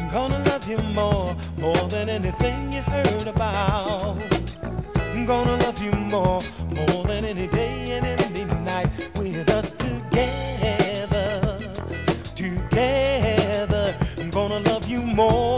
Gonna love you more, more than anything you heard about. Gonna love you more, more than any day and any night with us together, together. I'm gonna love you more.